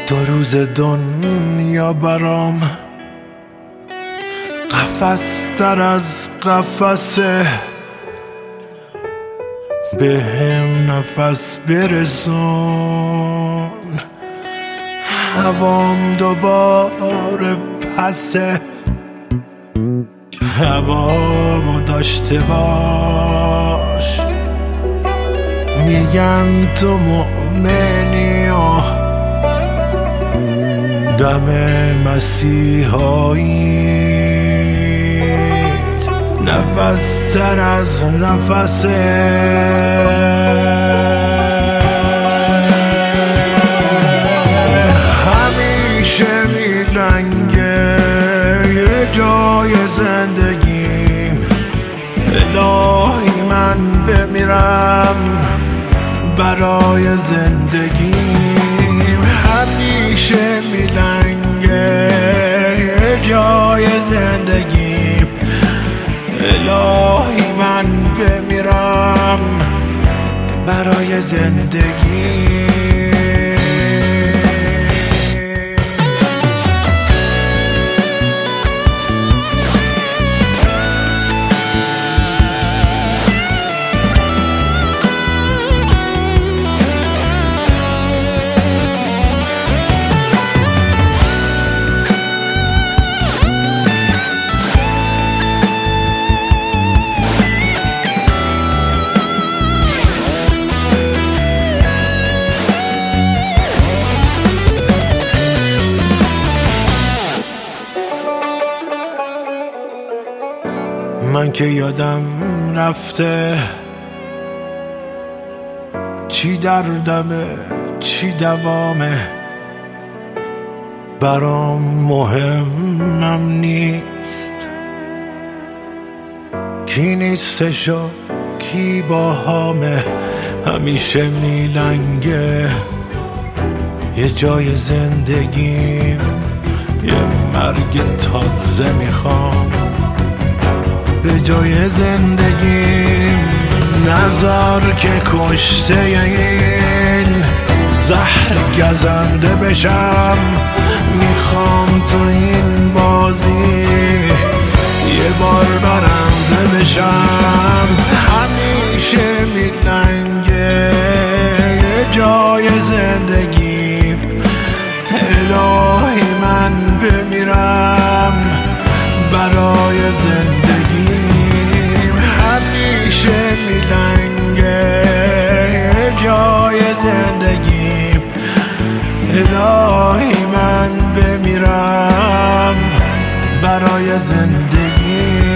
دو روز دنیا برام قفس تر از قفسه، به هم نفس برسون، هوام دوباره پسه، هوامو داشته باش. میگن تو مؤمنی و دم مسیحاییت نفس تر از نفسه. همیشه میلنگه یه جای زندگیم، الهی من بمیرم برای زندگیم. همیشه میلنگه یه جای زندگیم، الهی من بمیرم برای زندگیم. من که یادم رفته چی دردمه چی دوامه، برام مهمم نیست کی نیستش و کی باهامه. همیشه میلنگه یه جای زندگیم، یه مرگ تازه میخوام به جای زندگیم. نذار که کشته این زهر گزنده بشم، میخوام تو این بازی یه بار برنده بشم. همیشه میلنگه یه جای زندگیم، الهی من بمیرم برای زندگیم. همیشه میلنگه یه جای زندگیم، الهی من بمیرم برای زندگیم.